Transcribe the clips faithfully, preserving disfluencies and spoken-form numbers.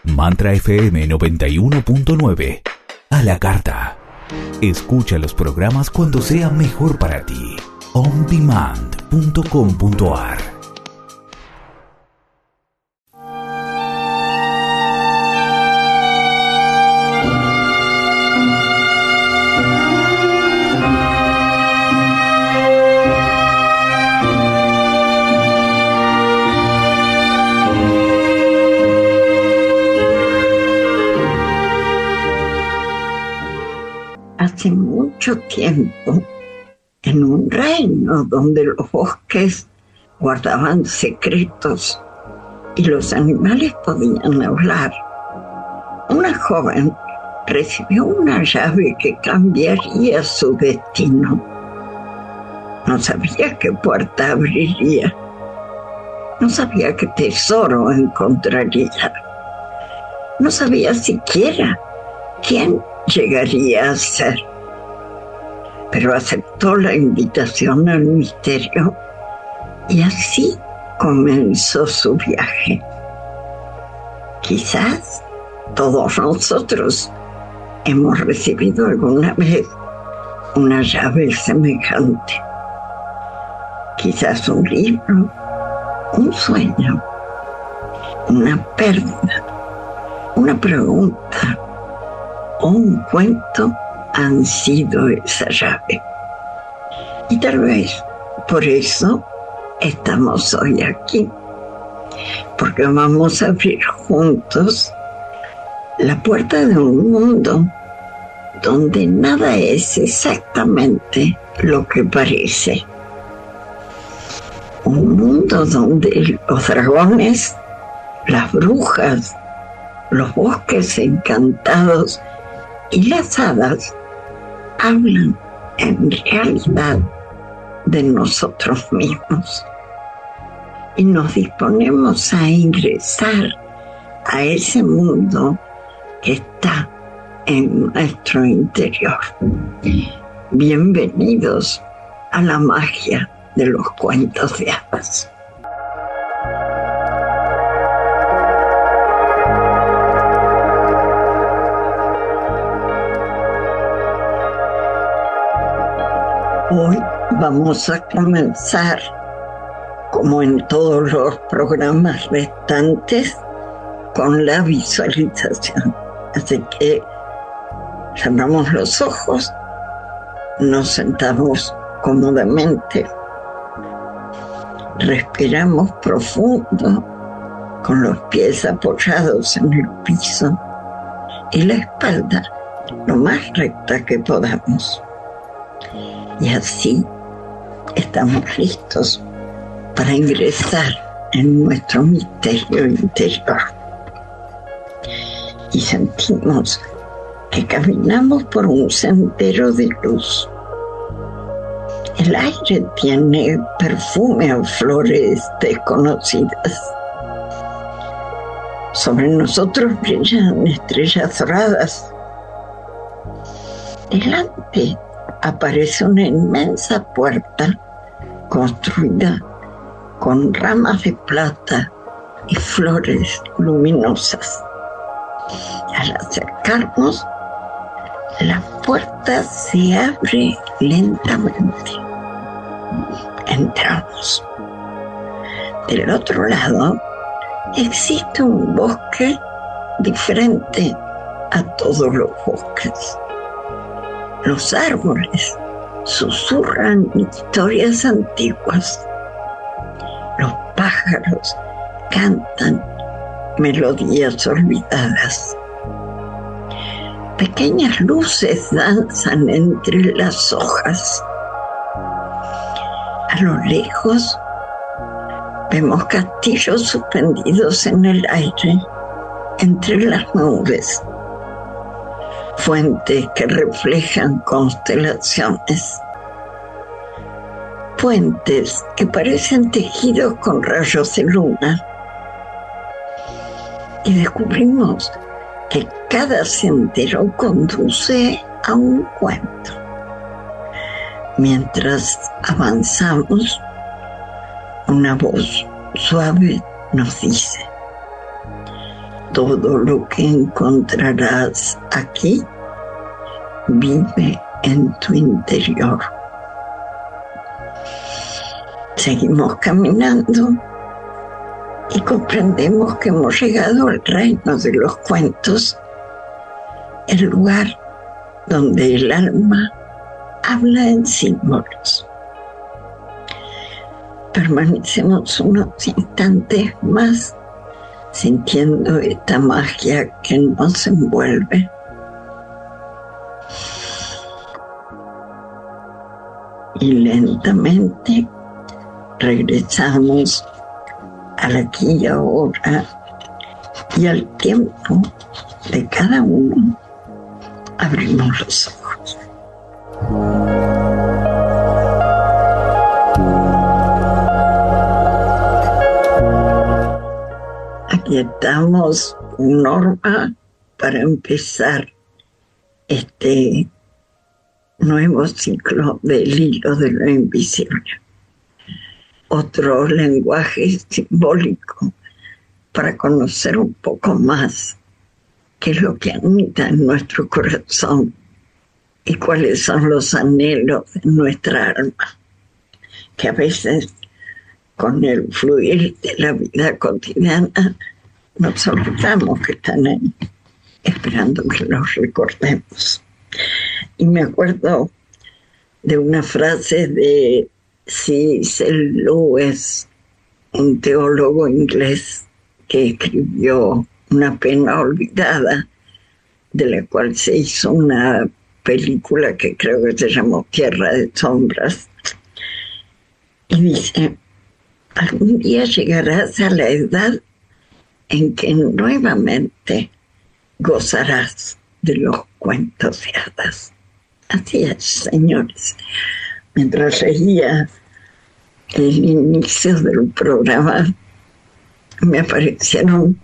Mantra F M noventa y uno punto nueve. A la carta. Escucha los programas cuando sea mejor para ti. on demand punto com punto a r. Hace mucho tiempo, en un reino donde los bosques guardaban secretos y los animales podían hablar, una joven recibió una llave que cambiaría su destino. No sabía qué puerta abriría, no sabía qué tesoro encontraría, no sabía siquiera quién llegaría a ser, pero aceptó la invitación al misterio y así comenzó su viaje. Quizás todos nosotros hemos recibido alguna vez una llave semejante. Quizás un libro, un sueño, una pérdida, una pregunta o un cuento han sido esa llave. Y tal vez por eso estamos hoy aquí, porque vamos a abrir juntos la puerta de un mundo donde nada es exactamente lo que parece. Un mundo donde los dragones, las brujas, los bosques encantados y las hadas hablan en realidad de nosotros mismos. Y nos disponemos a ingresar a ese mundo que está en nuestro interior. Bienvenidos a la magia de los cuentos de hadas. Hoy vamos a comenzar, como en todos los programas restantes, con la visualización. Así que cerramos los ojos, nos sentamos cómodamente, respiramos profundo, con los pies apoyados en el piso y la espalda lo más recta que podamos. Y así estamos listos para ingresar en nuestro misterio interior. Y sentimos que caminamos por un sendero de luz. El aire tiene perfume a flores desconocidas. Sobre nosotros brillan estrellas doradas. Delante aparece una inmensa puerta construida con ramas de plata y flores luminosas. Al acercarnos, la puerta se abre lentamente. Entramos. Del otro lado existe un bosque diferente a todos los bosques. Los árboles susurran historias antiguas. Los pájaros cantan melodías olvidadas. Pequeñas luces danzan entre las hojas. A lo lejos vemos castillos suspendidos en el aire, entre las nubes. Fuentes que reflejan constelaciones. Puentes que parecen tejidos con rayos de luna. Y descubrimos que cada sendero conduce a un cuento. Mientras avanzamos, una voz suave nos dice: Todo lo que encontrarás aquí vive en tu interior. Seguimos caminando y comprendemos que hemos llegado al reino de los cuentos, el lugar donde el alma habla en símbolos. Permanecemos unos instantes más sintiendo esta magia que nos envuelve. Y lentamente regresamos al aquí y ahora y al tiempo de cada uno. Abrimos los ojos. Aquí estamos, Norma, para empezar este nuevo ciclo del hilo de lo invisible. Otro lenguaje simbólico para conocer un poco más qué es lo que anida en nuestro corazón y cuáles son los anhelos de nuestra alma, que a veces con el fluir de la vida cotidiana nos olvidamos que están ahí, esperando que los recordemos. Y me acuerdo de una frase de C S Lewis, un teólogo inglés que escribió Una pena olvidada, de la cual se hizo una película que creo que se llamó Tierra de Sombras. Y dice: algún día llegarás a la edad en que nuevamente gozarás de los cuentos de hadas. Así es, señores. Mientras leía el inicio del programa, me aparecieron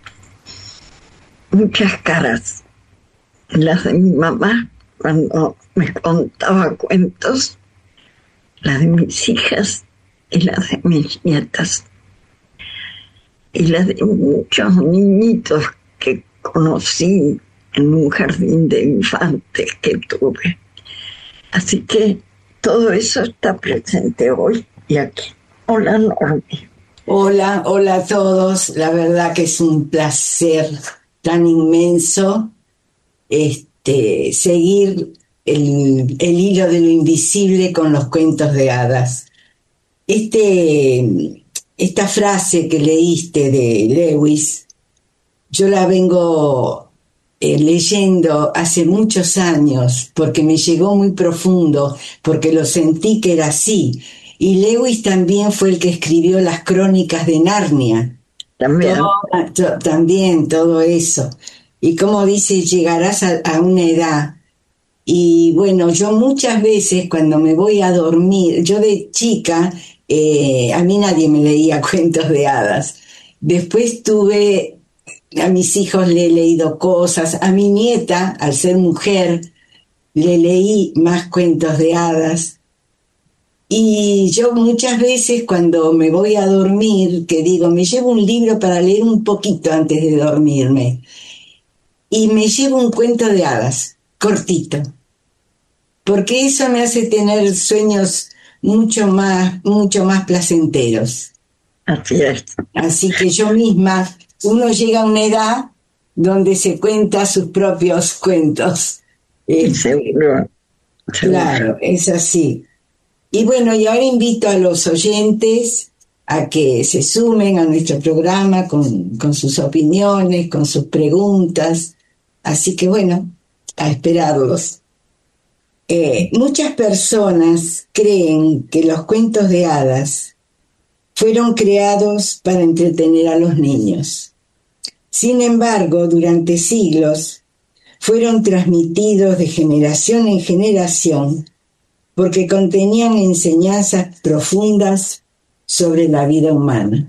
muchas caras. Las de mi mamá, cuando me contaba cuentos, las de mis hijas y las de mis nietas. Y las de muchos niñitos que conocí en un jardín de infantes que tuve. Así que todo eso está presente hoy y aquí. Hola, Normi. Hola, hola a todos. La verdad que es un placer tan inmenso este, seguir el, el hilo de lo invisible con los cuentos de hadas. Este, esta frase que leíste de Lewis, yo la vengo eh, leyendo hace muchos años porque me llegó muy profundo, porque lo sentí que era así. Y Lewis también fue el que escribió las crónicas de Narnia. También. Todo, to, también, todo eso. Y como dice, llegarás a, a una edad. Y bueno, yo muchas veces cuando me voy a dormir, yo de chica, eh, a mí nadie me leía cuentos de hadas. Después tuve, a mis hijos le he leído cosas, a mi nieta, al ser mujer, le leí más cuentos de hadas. Y yo muchas veces cuando me voy a dormir, que digo, me llevo un libro para leer un poquito antes de dormirme, y me llevo un cuento de hadas, cortito, porque eso me hace tener sueños mucho más, mucho más placenteros. Así es. Así que yo misma, uno llega a una edad donde se cuenta sus propios cuentos. Eh, seguro, seguro. Claro, es así. Y bueno, y ahora invito a los oyentes a que se sumen a nuestro programa con, con sus opiniones, con sus preguntas. Así que bueno, a esperarlos. Eh, muchas personas creen que los cuentos de hadas fueron creados para entretener a los niños. Sin embargo, durante siglos fueron transmitidos de generación en generación porque contenían enseñanzas profundas sobre la vida humana.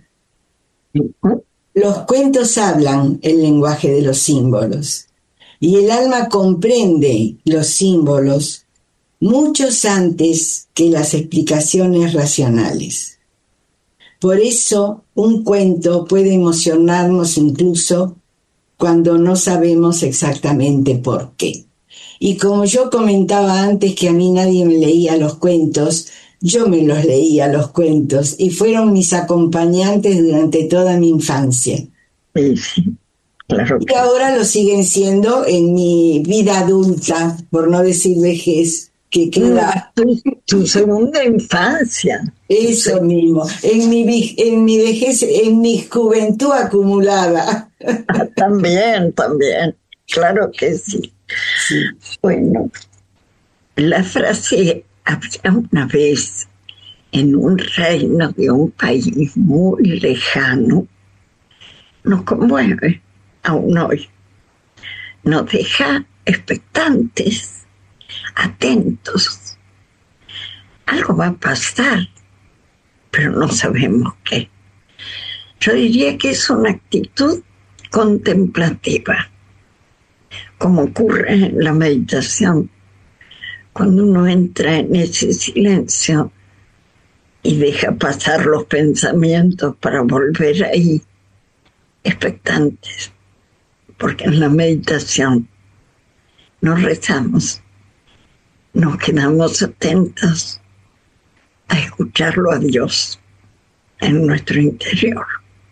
Los cuentos hablan el lenguaje de los símbolos, y el alma comprende los símbolos muchos antes que las explicaciones racionales. Por eso, un cuento puede emocionarnos incluso cuando no sabemos exactamente por qué. Y como yo comentaba antes que a mí nadie me leía los cuentos, yo me los leía los cuentos y fueron mis acompañantes durante toda mi infancia. Sí, sí, claro. Y ahora lo siguen siendo en mi vida adulta, por no decir vejez, que queda... Tu, tu segunda infancia. Eso sí. Mismo, en mi, en mi vejez, en mi juventud acumulada. Ah, también, también, claro que sí. Sí. Bueno, la frase había una vez en un reino de un país muy lejano nos conmueve aún hoy, nos deja expectantes, atentos. Algo va a pasar, pero no sabemos qué. Yo diría que es una actitud contemplativa, como ocurre en la meditación, cuando uno entra en ese silencio y deja pasar los pensamientos para volver ahí, expectantes, porque en la meditación nos rezamos, nos quedamos atentos a escucharlo a Dios en nuestro interior.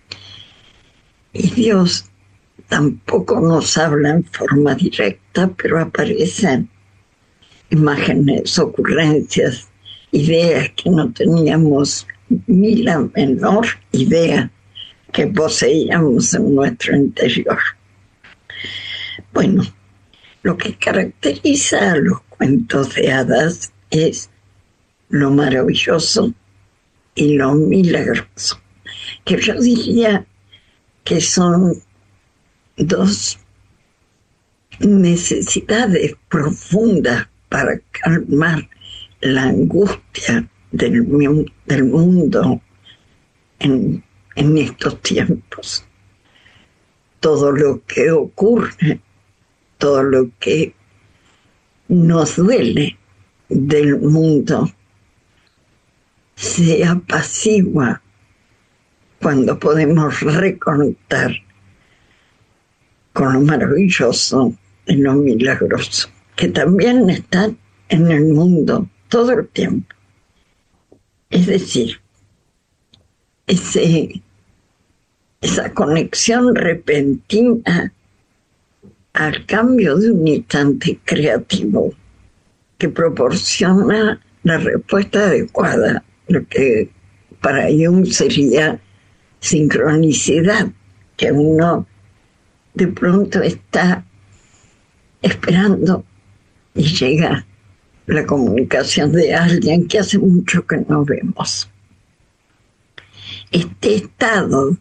Y Dios tampoco nos habla en forma directa, pero aparecen imágenes, ocurrencias, ideas que no teníamos ni la menor idea que poseíamos en nuestro interior. Bueno, lo que caracteriza a los cuentos de hadas es lo maravilloso y lo milagroso, que yo diría que son dos necesidades profundas para calmar la angustia del, del mundo en, en estos tiempos. Todo lo que ocurre, todo lo que nos duele del mundo se apacigua cuando podemos reconectar con lo maravilloso y lo milagroso, que también están en el mundo todo el tiempo. Es decir, ese, esa conexión repentina al cambio de un instante creativo que proporciona la respuesta adecuada, lo que para Jung sería sincronicidad, que uno de pronto está esperando y llega la comunicación de alguien que hace mucho que no vemos. Este estado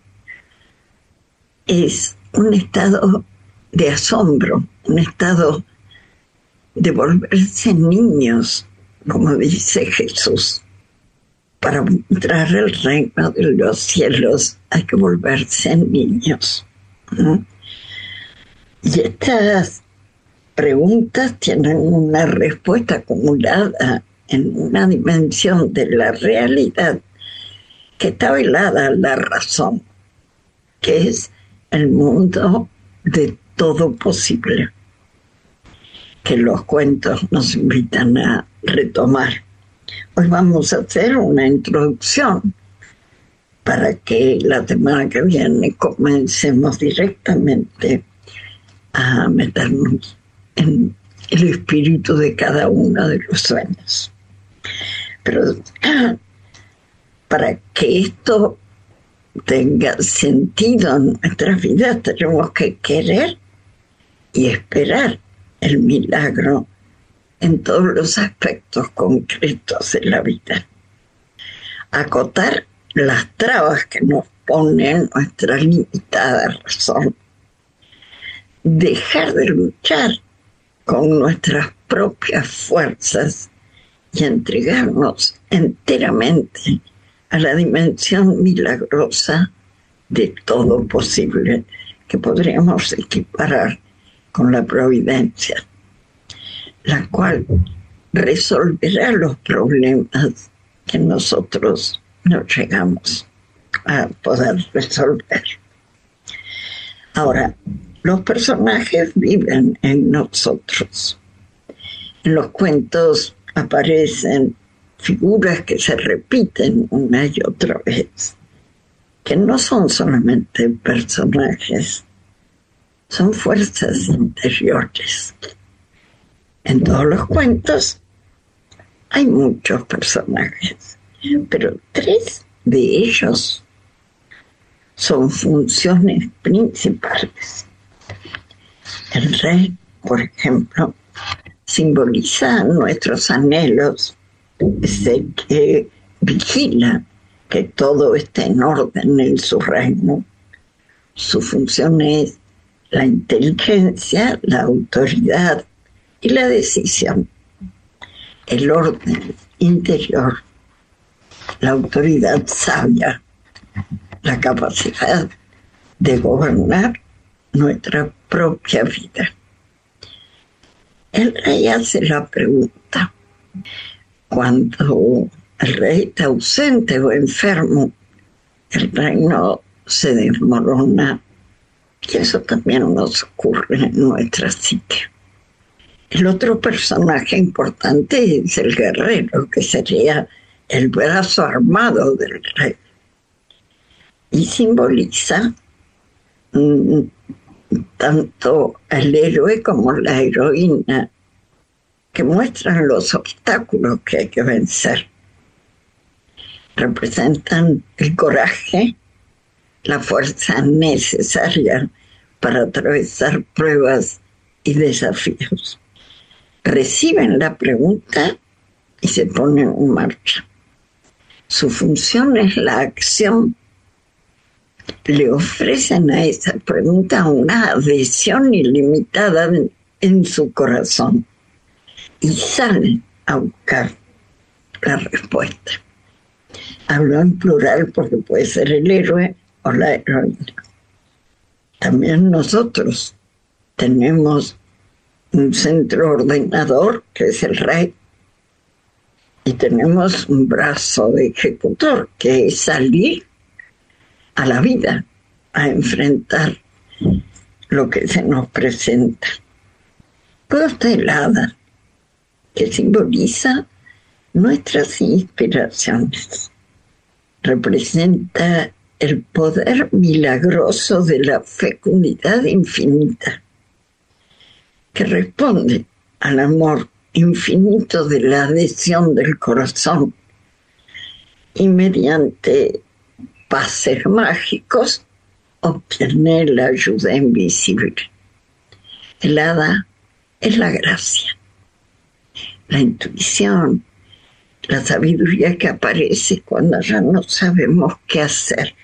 es un estado de asombro, un estado de volverse niños, como dice Jesús. Para entrar al reino de los cielos hay que volverse niños, ¿no? Y estas preguntas tienen una respuesta acumulada en una dimensión de la realidad que está velada a la razón, que es el mundo de todo posible, que los cuentos nos invitan a retomar. Hoy vamos a hacer una introducción para que la semana que viene comencemos directamente a meternos en el espíritu de cada uno de los sueños. Pero para que esto tenga sentido en nuestras vidas tenemos que querer y esperar el milagro en todos los aspectos concretos de la vida. Acotar las trabas que nos pone nuestra limitada razón. Dejar de luchar con nuestras propias fuerzas y entregarnos enteramente a la dimensión milagrosa de todo posible que podríamos equiparar con la providencia, la cual resolverá los problemas que nosotros no llegamos a poder resolver. Ahora, Los personajes viven en nosotros. En los cuentos aparecen figuras que se repiten una y otra vez, que no son solamente personajes, son fuerzas interiores. En todos los cuentos hay muchos personajes, pero tres de ellos son funciones principales. El rey, por ejemplo, simboliza nuestros anhelos, ese que vigila que todo esté en orden en su reino. Su función es la inteligencia, la autoridad y la decisión. El orden interior, la autoridad sabia, la capacidad de gobernar nuestra propia vida. El rey hace la pregunta: cuando el rey está ausente o enfermo, el reino se desmorona, y eso también nos ocurre en nuestra psique. El otro personaje importante es el guerrero, que sería el brazo armado del rey, y simboliza mmm, tanto el héroe como la heroína, que muestran los obstáculos que hay que vencer. Representan el coraje, la fuerza necesaria para atravesar pruebas y desafíos. Reciben la pregunta y se ponen en marcha. Su función es la acción. Le ofrecen a esa pregunta una adhesión ilimitada en, en su corazón y salen a buscar la respuesta. Hablo en plural porque puede ser el héroe o la heroína. También nosotros tenemos un centro ordenador, que es el rey, y tenemos un brazo de ejecutor, que es salir a la vida, a enfrentar lo que se nos presenta. Luego está el hada, que simboliza nuestras inspiraciones. Representa el poder milagroso de la fecundidad infinita, que responde al amor infinito de la adhesión del corazón y mediante pases mágicos obtiene la ayuda invisible. El hada es la gracia, la intuición, la sabiduría que aparece cuando ya no sabemos qué hacer.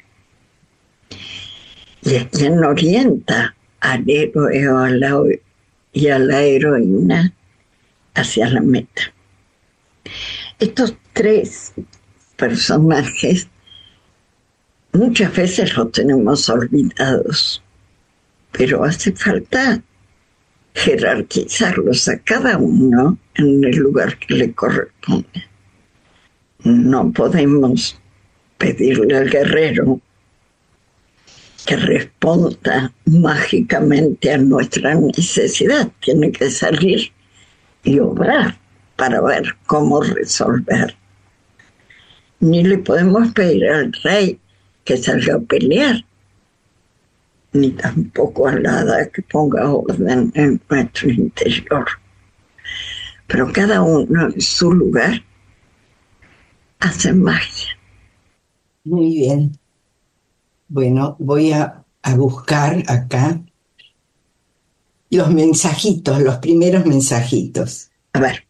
Y es quien orienta al héroe o a la, y a la heroína hacia la meta. Estos tres personajes muchas veces los tenemos olvidados, pero hace falta jerarquizarlos a cada uno en el lugar que le corresponde. No podemos pedirle al guerrero que responda mágicamente a nuestra necesidad. Tiene que salir y obrar para ver cómo resolver. Ni le podemos pedir al rey que salga a pelear, ni tampoco a la hada que ponga orden en nuestro interior. Pero cada uno en su lugar hace magia. Muy bien. Bueno, voy a, a buscar acá los mensajitos, los primeros mensajitos. A ver.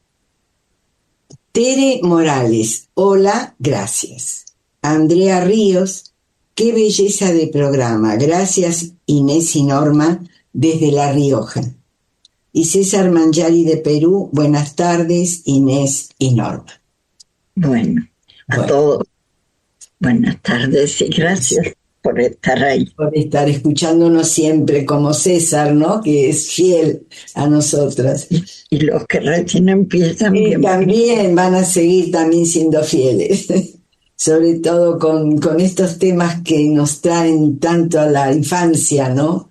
Tere Morales, hola, gracias. Andrea Ríos, qué belleza de programa. Gracias, Inés y Norma, desde La Rioja. Y César Mangiari de Perú, buenas tardes, Inés y Norma. Bueno, a bueno. todos, buenas tardes y gracias por estar ahí. Por estar escuchándonos siempre, como César, ¿no? Que es fiel a nosotras. Y, y los que recién empiezan. Y también van a seguir también siendo fieles. Sobre todo con, con estos temas que nos traen tanto a la infancia, ¿no?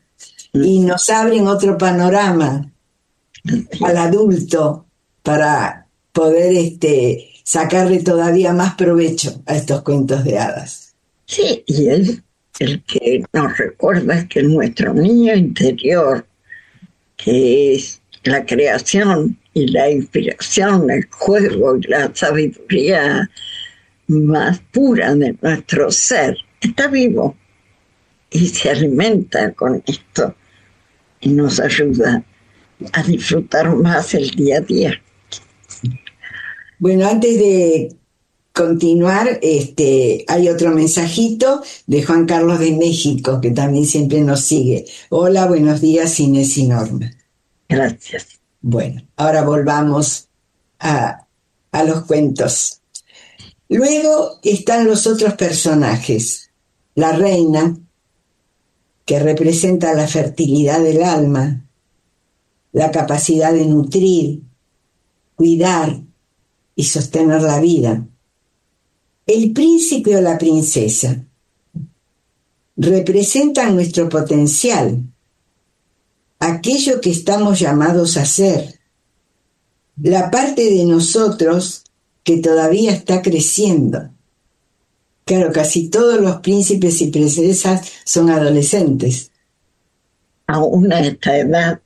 y nos abren otro panorama al adulto para poder este, sacarle todavía más provecho a estos cuentos de hadas. Sí, y el, el que nos recuerda es que nuestro niño interior, que es la creación y la inspiración, el juego y la sabiduría más pura de nuestro ser, está vivo y se alimenta con esto y nos ayuda a disfrutar más el día a día. Bueno, antes de continuar, este, hay otro mensajito de Juan Carlos de México, que también siempre nos sigue. Hola, buenos días, Inés y Norma. Gracias. Bueno, ahora volvamos a, a los cuentos. Luego están los otros personajes. La reina, que representa la fertilidad del alma, la capacidad de nutrir, cuidar y sostener la vida. El príncipe o la princesa representan nuestro potencial, aquello que estamos llamados a ser, la parte de nosotros que todavía está creciendo. Claro, casi todos los príncipes y princesas son adolescentes. Aún a esta edad.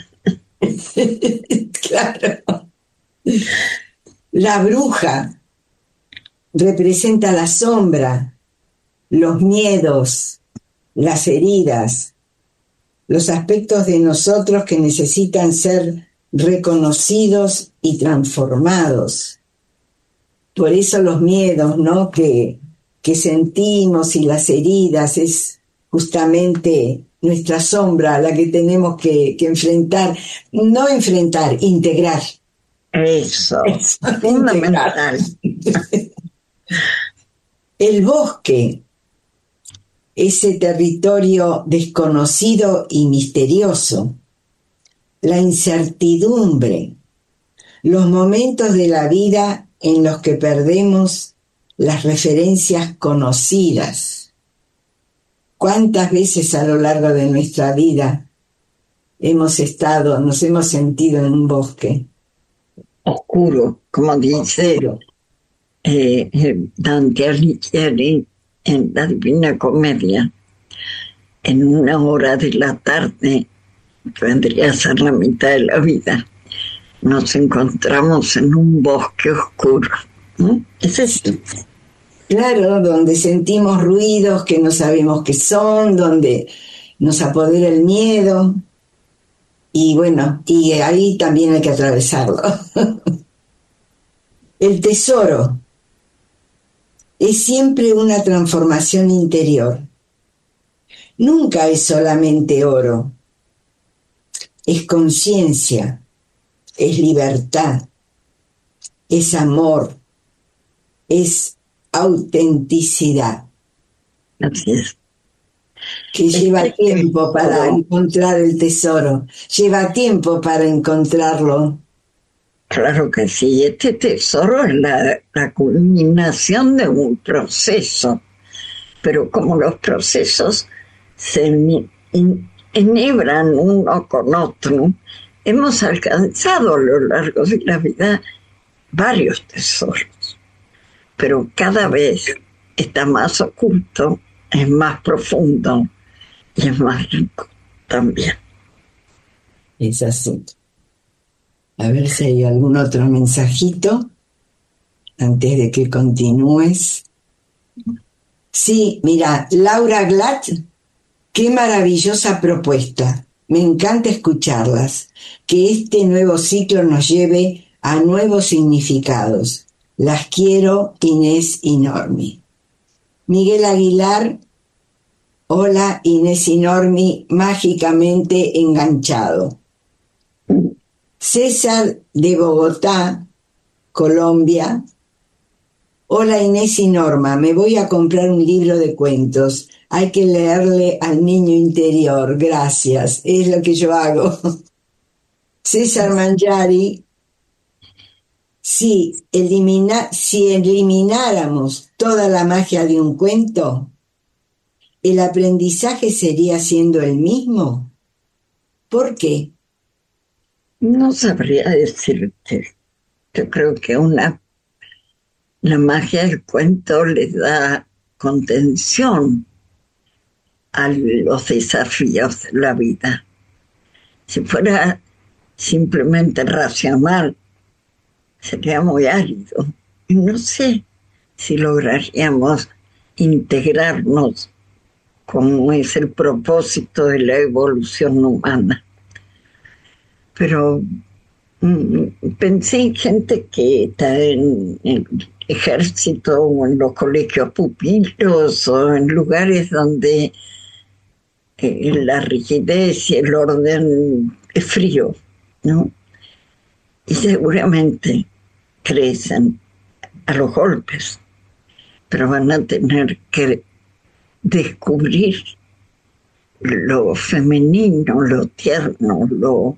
Claro. La bruja representa la sombra, los miedos, las heridas, los aspectos de nosotros que necesitan ser reconocidos y transformados. Por eso los miedos, ¿no?, que, que sentimos y las heridas es justamente nuestra sombra, la que tenemos que, que enfrentar, no enfrentar, integrar. Eso, Eso, fundamental. El bosque, ese territorio desconocido y misterioso, la incertidumbre, los momentos de la vida en los que perdemos las referencias conocidas. ¿Cuántas veces a lo largo de nuestra vida hemos estado, nos hemos sentido en un bosque? Oscuro, como dice eh, eh, Dante Alighieri en la Divina Comedia. En una hora de la tarde, que vendría a ser la mitad de la vida, nos encontramos en un bosque oscuro, ¿no? Es esto. Claro, donde sentimos ruidos que no sabemos qué son, donde nos apodera el miedo. Y bueno, y ahí también hay que atravesarlo. El tesoro es siempre una transformación interior. Nunca es solamente oro. Es conciencia, es libertad, es amor, es autenticidad. Así es. Que lleva Este tiempo para tesoro, encontrar el tesoro, lleva tiempo para encontrarlo. claro que sí, este tesoro es la, la culminación de un proceso, pero como los procesos se enhebran uno con otro, hemos alcanzado a lo largo de la vida varios tesoros, pero cada vez está más oculto, es más profundo y es más rico también. Es así. A ver si hay algún otro mensajito antes de que continúes. Sí, mira, Laura Glatt, qué maravillosa propuesta. Me encanta escucharlas. Que este nuevo ciclo nos lleve a nuevos significados. Las quiero, Inés y Normi. Miguel Aguilar, hola Inés y Normi, mágicamente enganchado. César de Bogotá, Colombia, hola Inés y Norma, me voy a comprar un libro de cuentos, hay que leerle al niño interior, gracias, es lo que yo hago. César Mangiari, si, elimina, si elimináramos toda la magia de un cuento, ¿el aprendizaje sería siendo el mismo? ¿Por qué? No sabría decirte. Yo creo que una, la magia del cuento le da contención a los desafíos de la vida. Si fuera simplemente racional, sería muy árido. Y no sé si lograríamos integrarnos como es el propósito de la evolución humana. Pero mm, pensé en gente que está en el ejército o en los colegios pupilos o en lugares donde eh, la rigidez y el orden es frío, ¿no? Y seguramente crecen a los golpes, pero van a tener que descubrir lo femenino, lo tierno, lo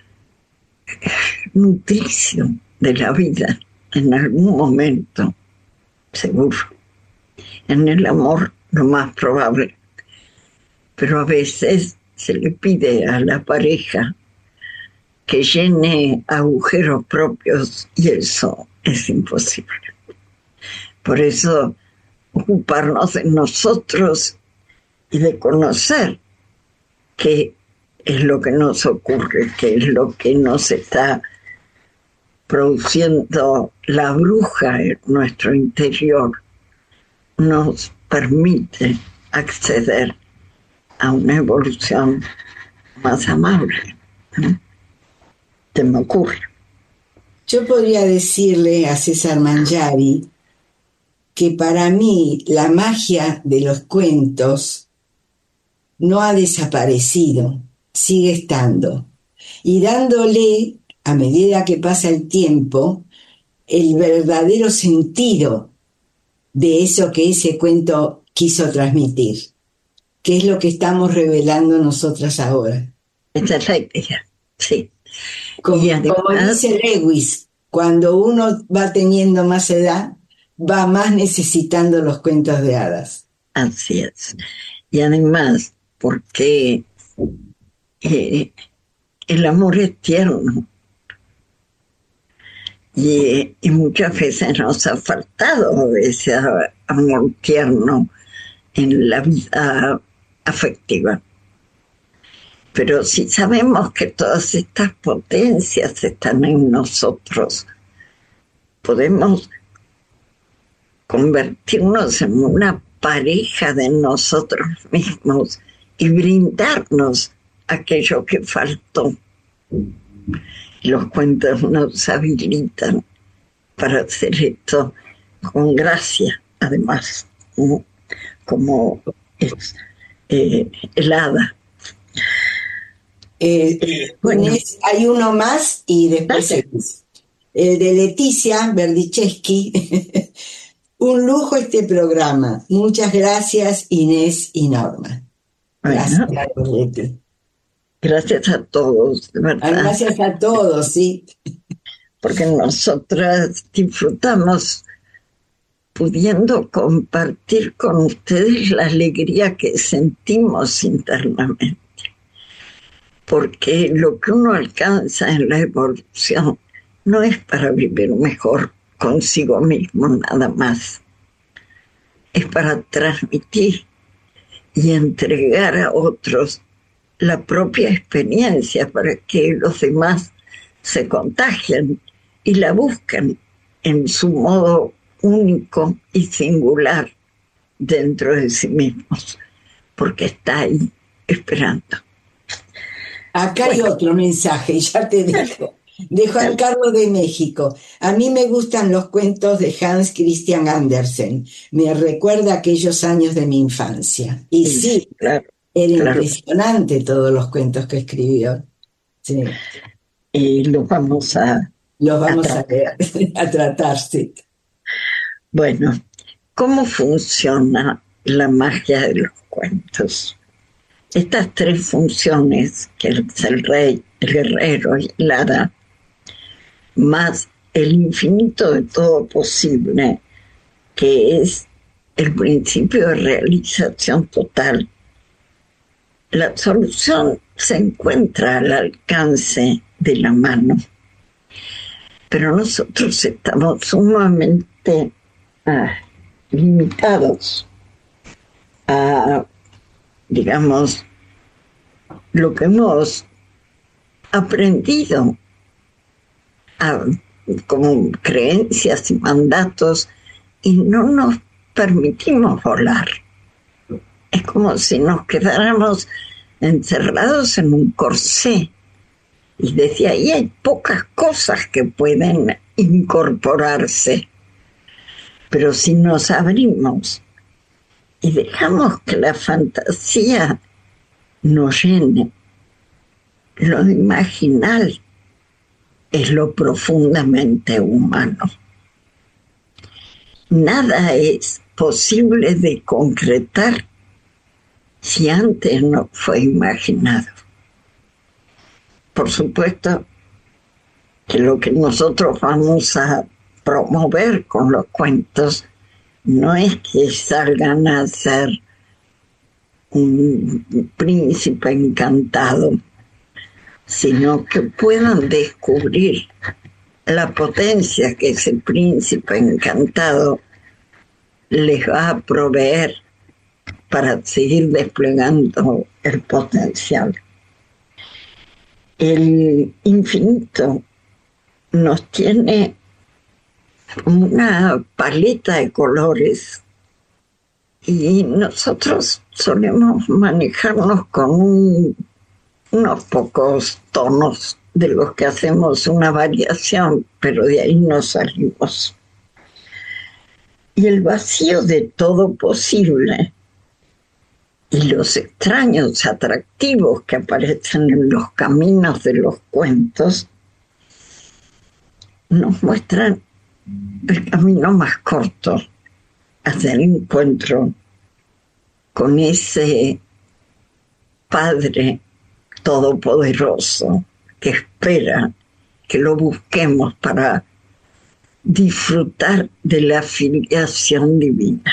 nutricio de la vida en algún momento, seguro. En el amor, lo más probable. Pero a veces se le pide a la pareja que llene agujeros propios y eso es imposible. Por eso, ocuparnos de nosotros y de conocer qué es lo que nos ocurre, qué es lo que nos está produciendo la bruja en nuestro interior, nos permite acceder a una evolución más amable, ¿no? Se me ocurre. Yo podría decirle a César Mangiari que para mí la magia de los cuentos no ha desaparecido, sigue estando, y dándole, a medida que pasa el tiempo, el verdadero sentido de eso que ese cuento quiso transmitir, que es lo que estamos revelando nosotras ahora. Esa es la idea, sí. Como, y además, como dice Lewis, cuando uno va teniendo más edad, va más necesitando los cuentos de hadas. Así es. Y además, porque eh, el amor es tierno. Y, y muchas veces nos ha faltado ese amor tierno en la vida afectiva. Pero si sabemos que todas estas potencias están en nosotros, podemos convertirnos en una pareja de nosotros mismos y brindarnos aquello que faltó. Los cuentos nos habilitan para hacer esto con gracia, además, ¿no? Como es, eh, el hada. Eh, bueno, Inés, hay uno más y después seguimos. El de Leticia Berdichevsky. Un lujo este programa. Muchas gracias, Inés y Norma. Gracias, bueno, Leti. Gracias a todos, de verdad. Gracias a todos, sí. Porque nosotras disfrutamos pudiendo compartir con ustedes la alegría que sentimos internamente. Porque lo que uno alcanza en la evolución no es para vivir mejor consigo mismo nada más. Es para transmitir y entregar a otros la propia experiencia para que los demás se contagien y la busquen en su modo único y singular dentro de sí mismos, porque está ahí esperando. Acá bueno. Hay otro mensaje, ya te dejo, de Juan Carlos de México. A mí me gustan los cuentos de Hans Christian Andersen, me recuerda aquellos años de mi infancia. Y sí, sí claro, era claro. Impresionante todos los cuentos que escribió. Sí. Y los vamos a... Los vamos a, a, a tratar, sí. Bueno, ¿cómo funciona la magia de los cuentos? Estas tres funciones, que es el rey, el guerrero y el hada, más el infinito de todo posible, que es el principio de realización total. La solución se encuentra al alcance de la mano. Pero nosotros estamos sumamente ah, limitados a, digamos, lo que hemos aprendido a, como creencias y mandatos, y no nos permitimos volar. Es como si nos quedáramos encerrados en un corsé, y desde ahí hay pocas cosas que pueden incorporarse. Pero si nos abrimos y dejamos que la fantasía nos llene, lo imaginal es lo profundamente humano. Nada es posible de concretar si antes no fue imaginado. Por supuesto que lo que nosotros vamos a promover con los cuentos no es que salgan a ser un príncipe encantado, sino que puedan descubrir la potencia que ese príncipe encantado les va a proveer para seguir desplegando el potencial. El infinito nos tiene una paleta de colores y nosotros solemos manejarnos con un, unos pocos tonos de los que hacemos una variación, pero de ahí no salimos. Y el vacío de todo posible y los extraños atractivos que aparecen en los caminos de los cuentos nos muestran el camino más corto hacia el encuentro con ese Padre Todopoderoso que espera que lo busquemos para disfrutar de la filiación divina.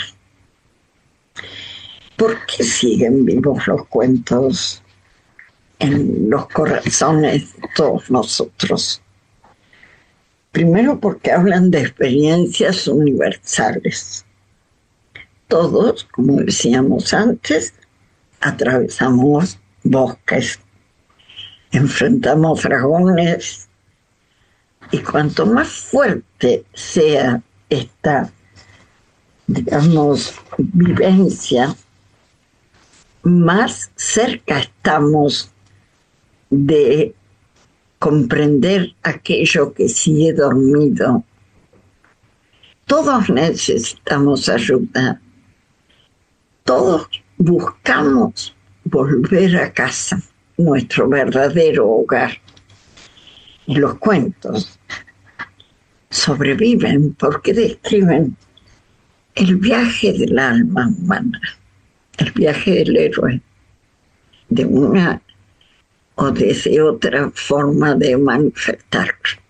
¿Por qué siguen vivos los cuentos en los corazones de todos nosotros? Primero, porque hablan de experiencias universales. Todos, como decíamos antes, atravesamos bosques, enfrentamos dragones, y cuanto más fuerte sea esta, digamos, vivencia, más cerca estamos de comprender aquello que sigue dormido. Todos necesitamos ayuda. Todos buscamos volver a casa, nuestro verdadero hogar. Y los cuentos sobreviven porque describen el viaje del alma humana, el viaje del héroe, de una o desde otra forma de manifestar.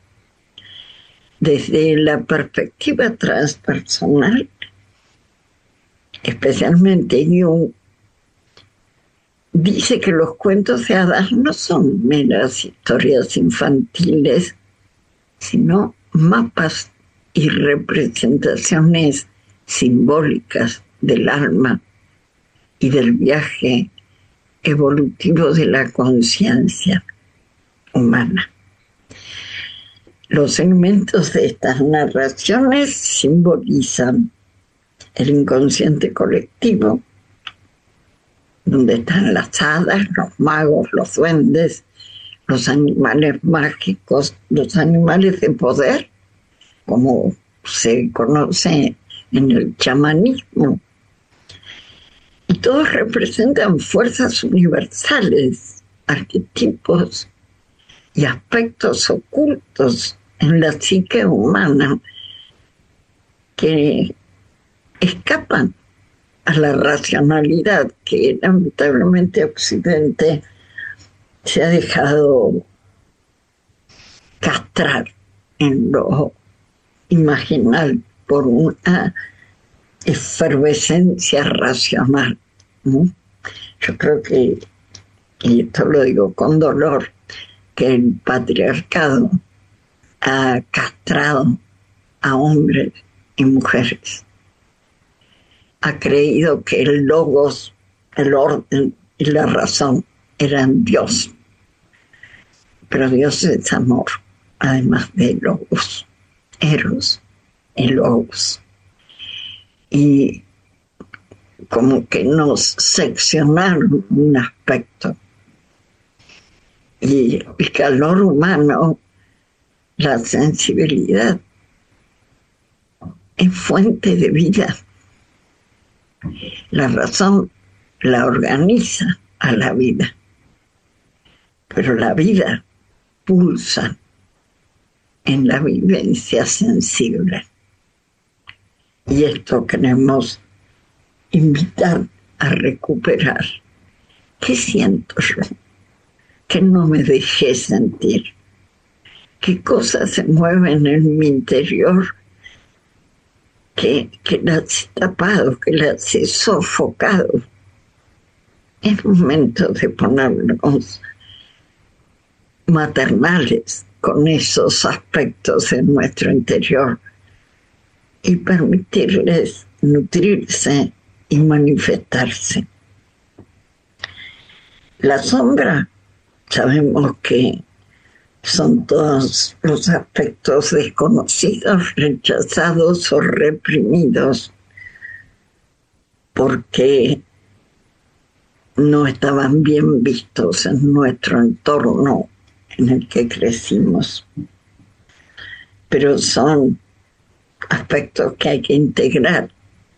Desde la perspectiva transpersonal, especialmente Jung dice que los cuentos de hadas no son meras historias infantiles, sino mapas y representaciones simbólicas del alma y del viaje evolutivo de la conciencia humana. Los elementos de estas narraciones simbolizan el inconsciente colectivo, donde están las hadas, los magos, los duendes, los animales mágicos, los animales de poder, como se conoce en el chamanismo. Y todos representan fuerzas universales, arquetipos y aspectos ocultos en la psique humana que escapan a la racionalidad que lamentablemente Occidente se ha dejado castrar en lo imaginal por una efervescencia racional, ¿no? Yo creo que y esto lo digo con dolor, que el patriarcado ha castrado a hombres y mujeres. Ha creído que el logos, el orden y la razón eran Dios. Pero Dios es amor, además de logos, eros y logos. Y como que nos seccionaron un aspecto. Y el calor humano, la sensibilidad, es fuente de vida. La razón la organiza a la vida, pero la vida pulsa en la vivencia sensible. Y esto queremos invitar a recuperar. ¿Qué siento yo? ¿Qué no me dejé sentir? ¿Qué cosas se mueven en mi interior que, que las he tapado, que las he sofocado? Es momento de ponernos maternales con esos aspectos en nuestro interior y permitirles nutrirse y manifestarse. La sombra, sabemos que son todos los aspectos desconocidos, rechazados o reprimidos porque no estaban bien vistos en nuestro entorno en el que crecimos. Pero son aspectos que hay que integrar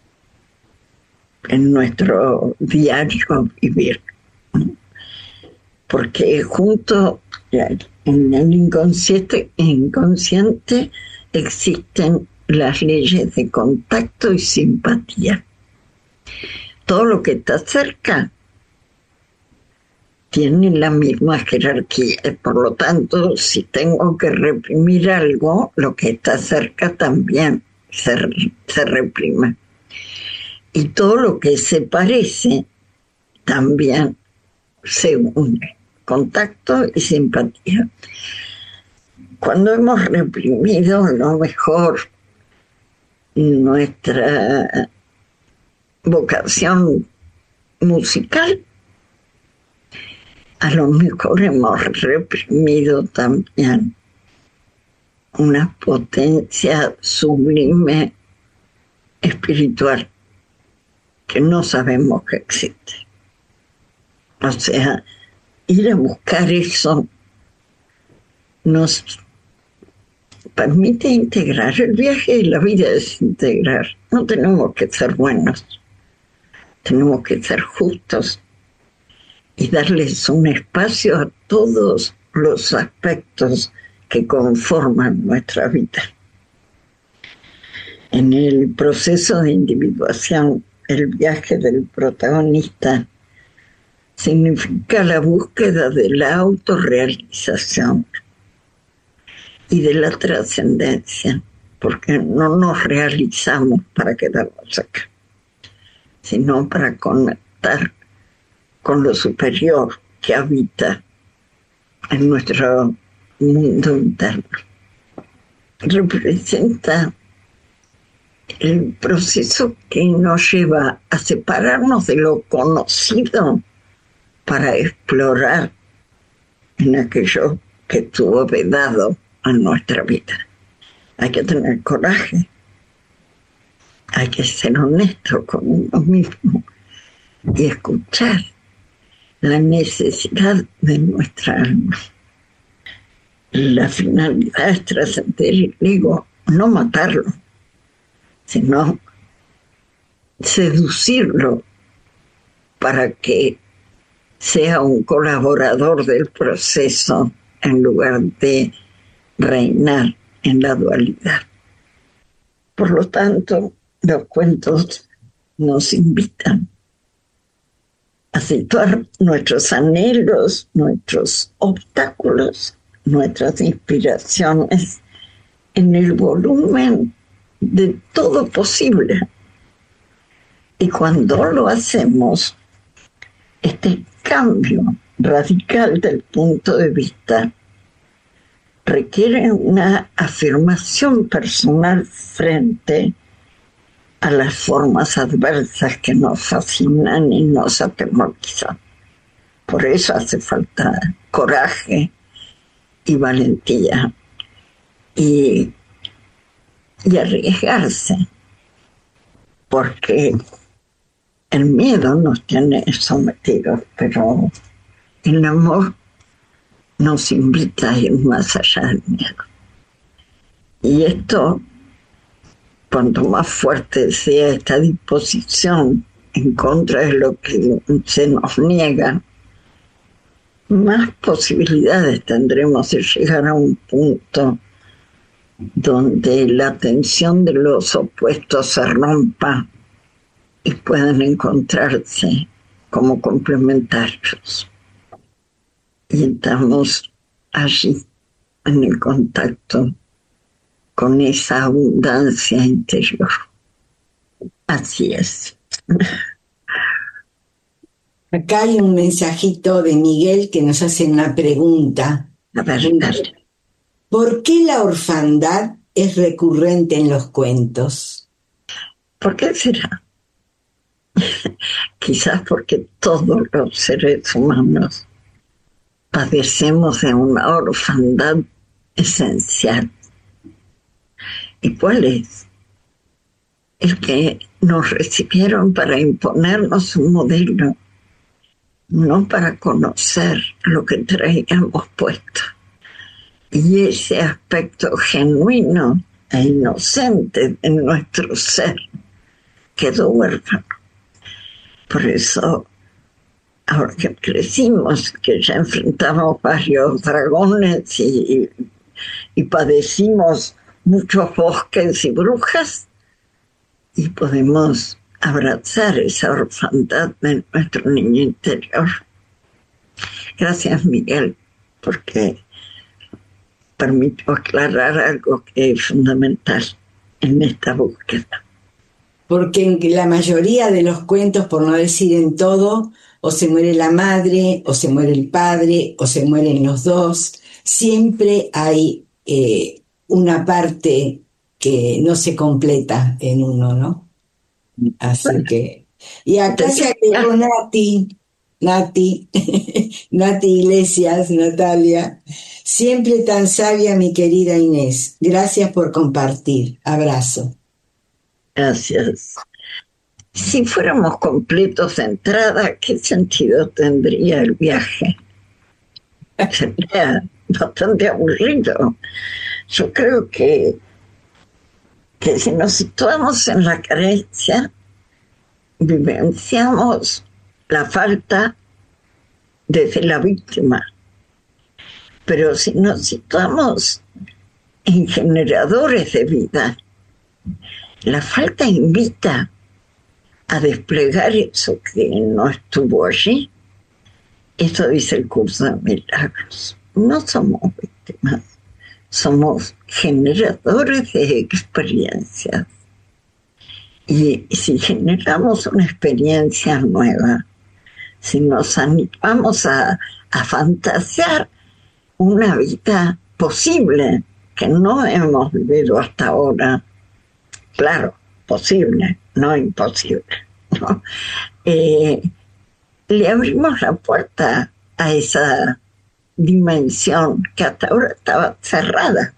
en nuestro diario vivir, porque junto en el inconsciente, inconsciente existen las leyes de contacto y simpatía. Todo lo que está cerca tiene la misma jerarquía, por lo tanto, si tengo que reprimir algo, lo que está cerca también se, se reprime. Y todo lo que se parece también se une, contacto y simpatía. Cuando hemos reprimido, a lo mejor nuestra vocación musical, a lo mejor hemos reprimido también una potencia sublime espiritual que no sabemos que existe. O sea, ir a buscar eso nos permite integrar. El viaje de la vida es integrar. No tenemos que ser buenos, tenemos que ser justos y darles un espacio a todos los aspectos que conforman nuestra vida. En el proceso de individuación, el viaje del protagonista significa la búsqueda de la autorrealización y de la trascendencia, porque no nos realizamos para quedarnos acá, sino para conectar con lo superior que habita en nuestro mundo interno. Representa el proceso que nos lleva a separarnos de lo conocido para explorar en aquello que estuvo vedado a nuestra vida. Hay que tener coraje, hay que ser honesto con uno mismo y escuchar la necesidad de nuestra alma. La finalidad es trascender el ego, no matarlo, sino seducirlo para que sea un colaborador del proceso en lugar de reinar en la dualidad. Por lo tanto, los cuentos nos invitan a situar nuestros anhelos, nuestros obstáculos, nuestras inspiraciones en el volumen de todo posible. Y cuando lo hacemos, este cambio radical del punto de vista, requiere una afirmación personal frente a las formas adversas que nos fascinan y nos atemorizan. Por eso hace falta coraje y valentía y, y arriesgarse, porque el miedo nos tiene sometidos, pero el amor nos invita a ir más allá del miedo. Y esto, cuanto más fuerte sea esta disposición en contra de lo que se nos niega, más posibilidades tendremos de llegar a un punto donde la tensión de los opuestos se rompa y puedan encontrarse como complementarios. Y estamos allí en el contacto con esa abundancia interior. Así es. Acá hay un mensajito de Miguel que nos hace una pregunta. A ver, dale. ¿Por qué la orfandad es recurrente en los cuentos? ¿Por qué será? Quizás porque todos los seres humanos padecemos de una orfandad esencial. ¿Y cuál es? El que nos recibieron para imponernos un modelo, no para conocer lo que traíamos puesto. Y ese aspecto genuino e inocente de nuestro ser quedó huérfano. Por eso, ahora que crecimos, que ya enfrentamos varios dragones y, y padecimos muchos bosques y brujas, y podemos abrazar esa orfandad de nuestro niño interior. Gracias, Miguel, porque permitió aclarar algo que es fundamental en esta búsqueda. Porque en la mayoría de los cuentos, por no decir en todo, o se muere la madre, o se muere el padre, o se mueren los dos. Siempre hay eh, una parte que no se completa en uno, ¿no? Así bueno, que... Y acá se agregó Nati, Nati, Nati Iglesias, Natalia. Siempre tan sabia, mi querida Inés. Gracias por compartir. Abrazo. Gracias. Si fuéramos completos de entrada, ¿qué sentido tendría el viaje? Sería bastante aburrido. Yo creo que, que si nos situamos en la carencia, vivenciamos la falta desde la víctima. Pero si nos situamos en generadores de vida, la falta invita a desplegar eso que no estuvo allí. Eso dice el curso de milagros. No somos víctimas, somos generadores de experiencias. Y si generamos una experiencia nueva, si nos animamos a, a fantasear una vida posible que no hemos vivido hasta ahora, claro, posible, no imposible, ¿no? Eh, le abrimos la puerta a esa dimensión que hasta ahora estaba cerrada.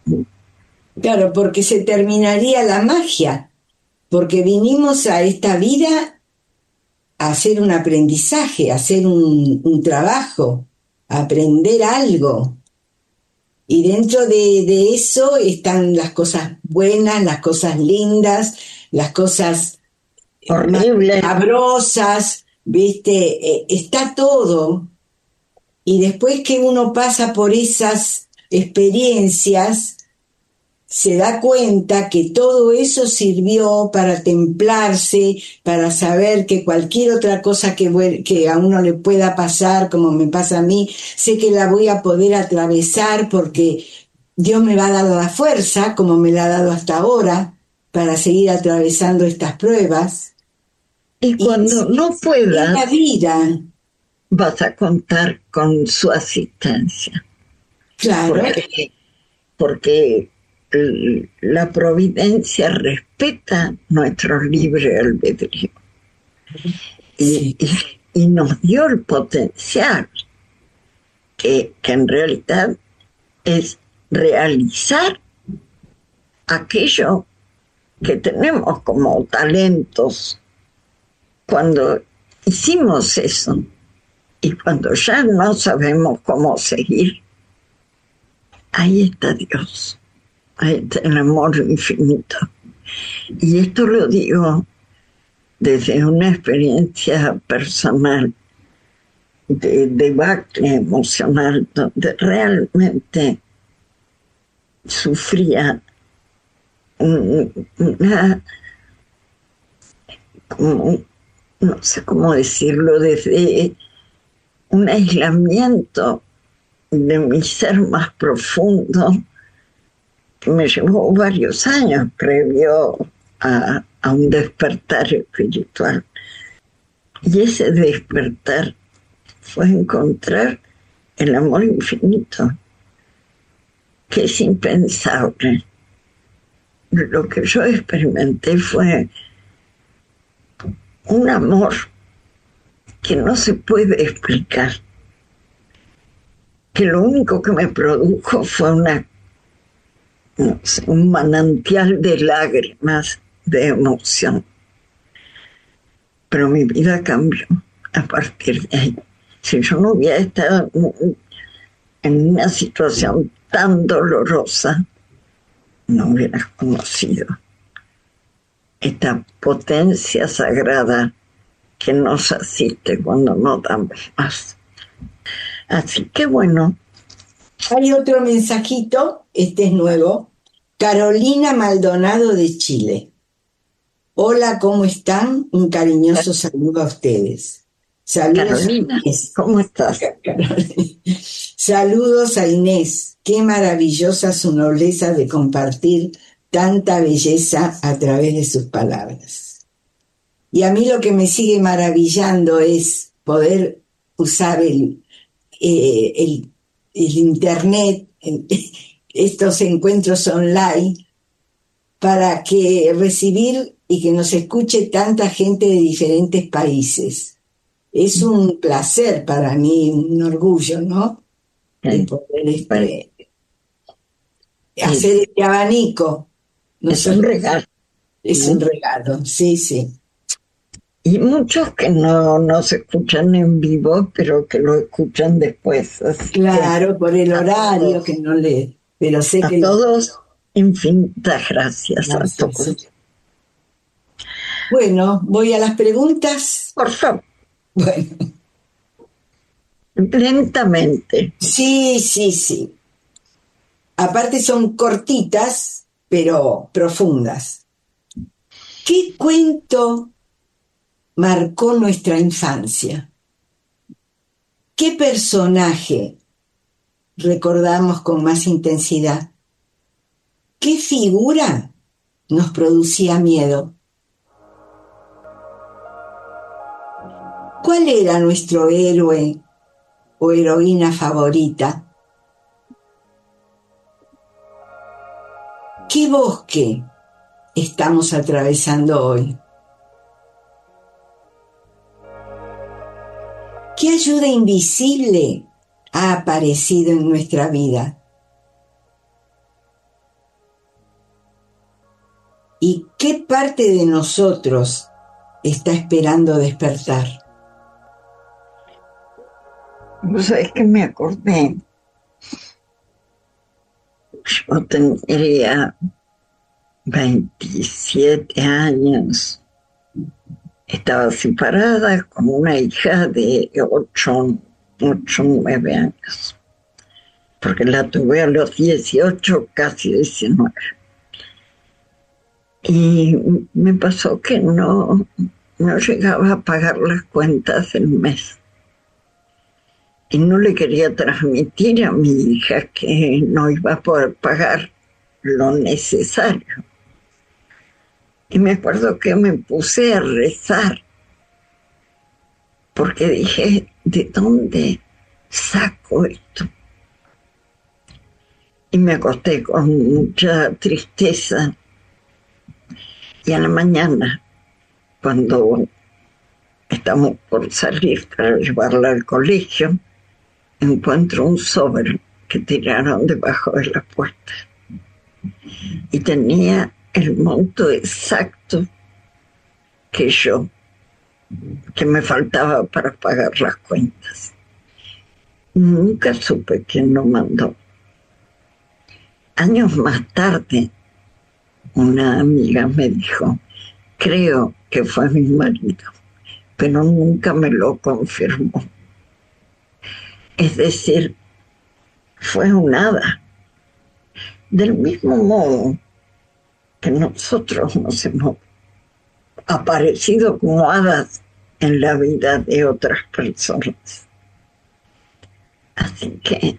Claro, porque se terminaría la magia, porque vinimos a esta vida a hacer un aprendizaje, a hacer un, un trabajo, a aprender algo. Y dentro de, de eso están las cosas buenas, las cosas lindas, las cosas horribles, sabrosas, ¿viste? Eh, está todo. Y después que uno pasa por esas experiencias, se da cuenta que todo eso sirvió para templarse, para saber que cualquier otra cosa que, que a uno le pueda pasar, como me pasa a mí, sé que la voy a poder atravesar porque Dios me va a dar la fuerza, como me la ha dado hasta ahora, para seguir atravesando estas pruebas. Y cuando y, no pueda... Es la vida. vas a contar con su asistencia. Claro. Porque, porque la providencia respeta nuestro libre albedrío. Y, Sí. y, y nos dio el potencial, que, que en realidad es realizar aquello que tenemos como talentos. Cuando hicimos eso y cuando ya no sabemos cómo seguir, ahí está Dios, ahí está el amor infinito. Y esto lo digo desde una experiencia personal de debacle emocional, donde realmente sufría una, como, no sé cómo decirlo, desde un aislamiento de mi ser más profundo, que me llevó varios años previo a, a un despertar espiritual. Y ese despertar fue encontrar el amor infinito, que es impensable. Lo que yo experimenté fue un amor que no se puede explicar, que lo único que me produjo fue una, no sé, un manantial de lágrimas, de emoción. Pero mi vida cambió a partir de ahí. Si yo no hubiera estado en una situación tan dolorosa, no hubiera conocido esta potencia sagrada que nos asiste cuando nos damos más. Así que bueno. Hay otro mensajito, este es nuevo. Carolina Maldonado de Chile. Hola, ¿cómo están? Un cariñoso saludo a ustedes. Saludos Carolina, a Inés. ¿cómo estás? Saludos a Inés. Qué maravillosa su nobleza de compartir tanta belleza a través de sus palabras. Y a mí lo que me sigue maravillando es poder usar el, eh, el, el internet, el, estos encuentros online, para que recibir y que nos escuche tanta gente de diferentes países. Es un placer para mí, un orgullo, ¿no? De poder este, hacer este abanico. Es un regalo. Es un regalo, sí, sí. Y muchos que no, no se escuchan en vivo, pero que lo escuchan después. Así claro, que, por el horario todos, que no le... Pero sé a que todos, lo... infinitas gracias, gracias a todos. Sí. Bueno, voy a las preguntas. Por favor. Bueno. Lentamente. Sí, sí, sí. Aparte son cortitas, pero profundas. ¿Qué cuento marcó nuestra infancia? ¿Qué personaje recordamos con más intensidad? ¿Qué figura nos producía miedo? ¿Cuál era nuestro héroe o heroína favorita? ¿Qué bosque estamos atravesando hoy? ¿Qué ayuda invisible ha aparecido en nuestra vida? ¿Y qué parte de nosotros está esperando despertar? Pues es que me acordé. Yo tendría veintisiete años. Estaba separada con una hija de ocho, nueve años. Porque la tuve a los dieciocho, casi diecinueve. Y me pasó que no, no llegaba a pagar las cuentas del mes. Y no le quería transmitir a mi hija que no iba a poder pagar lo necesario. Y me acuerdo que me puse a rezar, porque dije, ¿de dónde saco esto? Y me acosté con mucha tristeza. Y a la mañana, cuando estamos por salir para llevarla al colegio, encuentro un sobre que tiraron debajo de la puerta. Y tenía el monto exacto que yo, que me faltaba para pagar las cuentas. Nunca supe quién lo mandó. Años más tarde, una amiga me dijo, creo que fue mi marido, pero nunca me lo confirmó. Es decir, fue un hada. Del mismo modo que nosotros nos hemos aparecido como hadas en la vida de otras personas. Así que,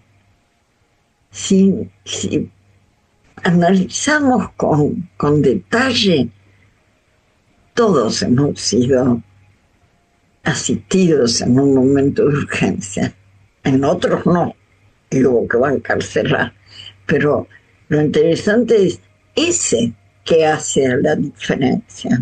si, si analizamos con, con detalle, todos hemos sido asistidos en un momento de urgencia. En otros no, y hubo que bancarse. Pero lo interesante es ese que hace la diferencia.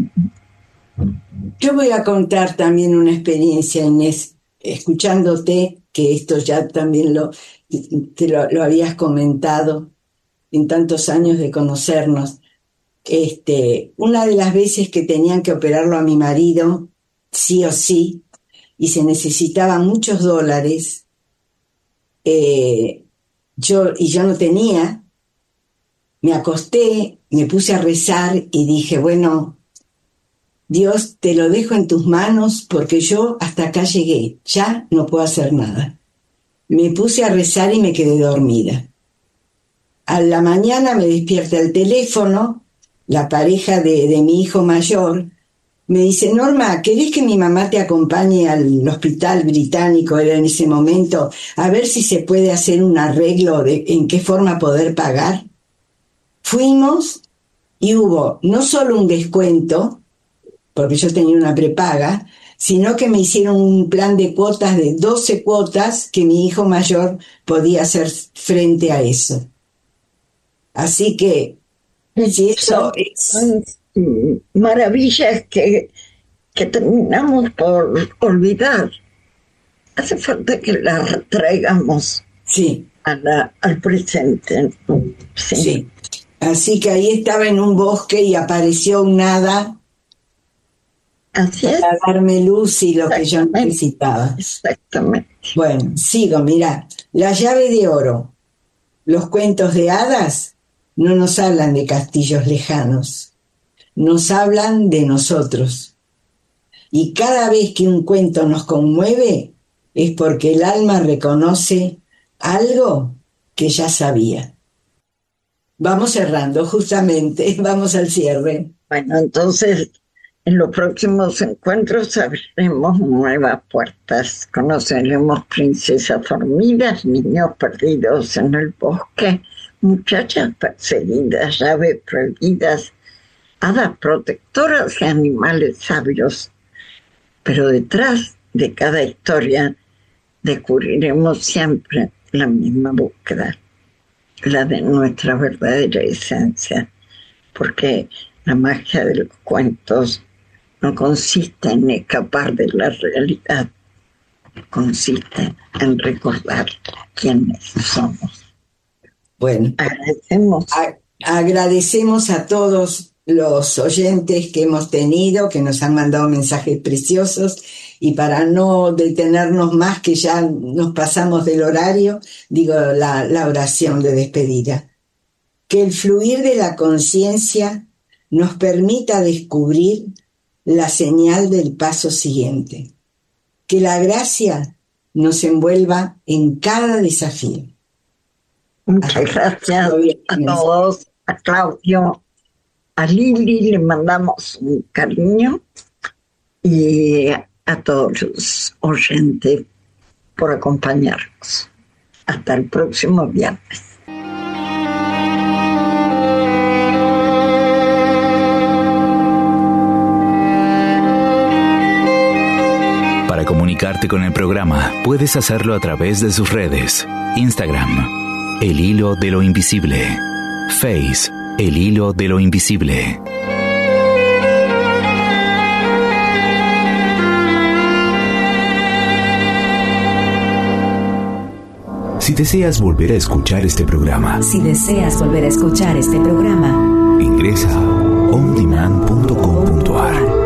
Yo voy a contar también una experiencia, Inés, escuchándote, que esto ya también lo, te lo, lo habías comentado en tantos años de conocernos. Este, una de las veces que tenían que operarlo a mi marido, sí o sí, y se necesitaban muchos dólares, eh, yo, y yo no tenía, me acosté, me puse a rezar y dije, bueno, Dios, te lo dejo en tus manos porque yo hasta acá llegué, ya no puedo hacer nada. Me puse a rezar y me quedé dormida. A la mañana me despierta el teléfono, la pareja de, de mi hijo mayor, me dice, Norma, ¿querés que mi mamá te acompañe al hospital británico, era en ese momento, a ver si se puede hacer un arreglo de en qué forma poder pagar? Fuimos y hubo no solo un descuento, porque yo tenía una prepaga, sino que me hicieron un plan de cuotas de doce cuotas que mi hijo mayor podía hacer frente a eso. Así que, si eso es... maravillas que, que terminamos por olvidar. Hace falta que las traigamos sí. a la, al presente. Sí. sí. Así que ahí estaba en un bosque y apareció un hada Así es. Para darme luz y lo que yo necesitaba. Exactamente. Bueno, sigo, mirá. La llave de oro. Los cuentos de hadas no nos hablan de castillos lejanos. Nos hablan de nosotros. Y cada vez que un cuento nos conmueve es porque el alma reconoce algo que ya sabía. Vamos cerrando, justamente. Vamos al cierre. Bueno, entonces... en los próximos encuentros abriremos nuevas puertas. Conoceremos princesas dormidas, niños perdidos en el bosque, muchachas perseguidas, llaves prohibidas, hadas protectoras y animales sabios. Pero detrás de cada historia descubriremos siempre la misma búsqueda, la de nuestra verdadera esencia, porque la magia de los cuentos no consiste en escapar de la realidad, consiste en recordar quiénes somos. Bueno, agradecemos. A- agradecemos a todos los oyentes que hemos tenido, que nos han mandado mensajes preciosos, y para no detenernos más, que ya nos pasamos del horario, digo la, la oración de despedida. Que el fluir de la conciencia nos permita descubrir la señal del paso siguiente. Que la gracia nos envuelva en cada desafío. Muchas gracias a todos, a Claudio, a Lili, le mandamos un cariño, y a todos los oyentes por acompañarnos. Hasta el próximo viernes. comunicarte con el programa, puedes hacerlo a través de sus redes. Instagram, El Hilo de lo Invisible. Face, El Hilo de lo Invisible. Si deseas volver a escuchar este programa, Si deseas volver a escuchar este programa, ingresa a on demand punto com punto a r.